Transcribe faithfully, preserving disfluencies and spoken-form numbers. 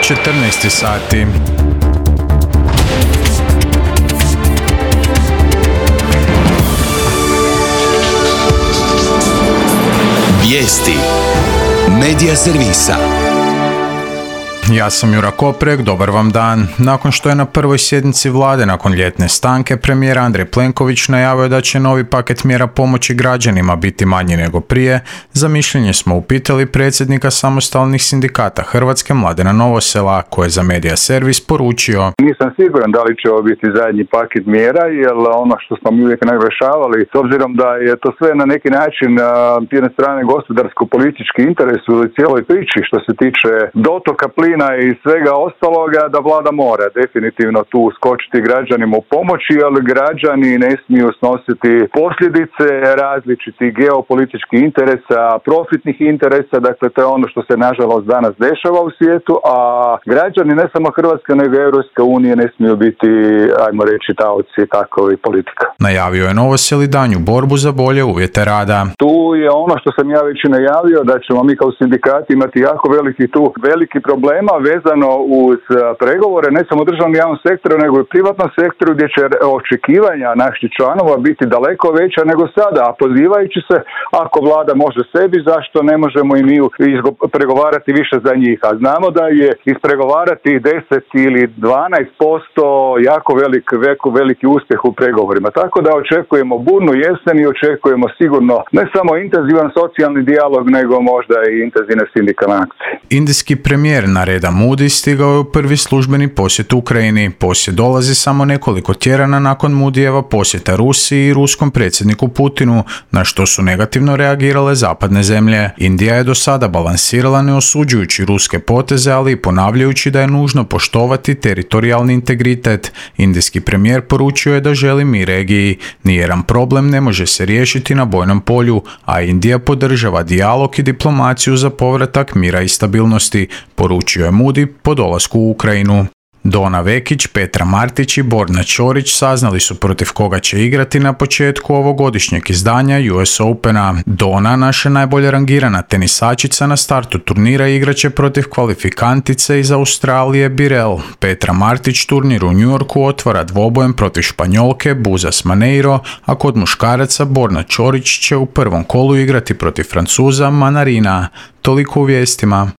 četrnaest sati. Vijesti Medija servisa. Ja sam Jura Koprek, dobar vam dan. Nakon što je na prvoj sjednici vlade nakon ljetne stanke premijer Andrej Plenković najavio da će novi paket mjera pomoći građanima biti manji nego prije, za mišljenje smo upitali predsjednika samostalnih sindikata Hrvatske Mladena Novosela, koji je za Medija servis poručio: Nisam siguran da li će ovo biti zadnji paket mjera, jer ono što smo mi uvijek naglašavali, s obzirom da je to sve na neki način s jedne strane gospodarsko-politički interes u cijeloj priči što se tiče dotoka plina i svega ostaloga, da vlada mora definitivno tu skočiti građanima u pomoći, ali građani ne smiju snositi posljedice različitih geopolitičkih interesa, profitnih interesa, dakle to je ono što se nažalost danas dešava u svijetu, a građani ne samo Hrvatske nego i Europske unije ne smiju biti, ajmo reći, taoci takovih politika. Najavio je Novosel i danju borbu za bolje uvjete rada. Tu je ono što sam ja već i najavio, da ćemo mi kao sindikati imati jako veliki tu veliki problem vezano uz pregovore ne samo u državnom javnom sektoru nego i privatnom sektoru, gdje će očekivanja naših članova biti daleko veća nego sada, a pozivajući se, ako vlada može sebi, zašto ne možemo i mi pregovarati više za njih, a znamo da je ispregovarati deset ili dvanaest posto jako velik, veliko, veliki uspjeh u pregovorima, tako da očekujemo burnu jesen i očekujemo sigurno ne samo intenzivan socijalni dijalog nego možda i intenzivne sindikalne akcije. Indijski premijer Narendra Modi stigao je u prvi službeni posjet Ukrajini. Posjet dolazi samo nekoliko tjedana nakon Modijeva posjeta Rusiji i ruskom predsjedniku Putinu, na što su negativno reagirale zapadne zemlje. Indija je do sada balansirala ne osuđujući ruske poteze, ali i ponavljajući da je nužno poštovati teritorijalni integritet. Indijski premijer poručio je da želi mir regiji. Nijedan problem ne može se riješiti na bojnom polju, a Indija podržava dijalog i diplomaciju za povratak mira i stabilnosti, poručio je Modi po dolasku u Ukrajinu. Dona Vekić, Petra Martić i Borna Ćorić saznali su protiv koga će igrati na početku ovogodišnjeg izdanja U S Opena. Dona, naša najbolje rangirana tenisačica, na startu turnira igraće protiv kvalifikantice iz Australije Birel. Petra Martić turnir u New Yorku otvara dvobojem protiv Španjolke Buzas Maneiro, a kod muškaraca Borna Ćorić će u prvom kolu igrati protiv Francuza Manarina. Toliko u vijestima.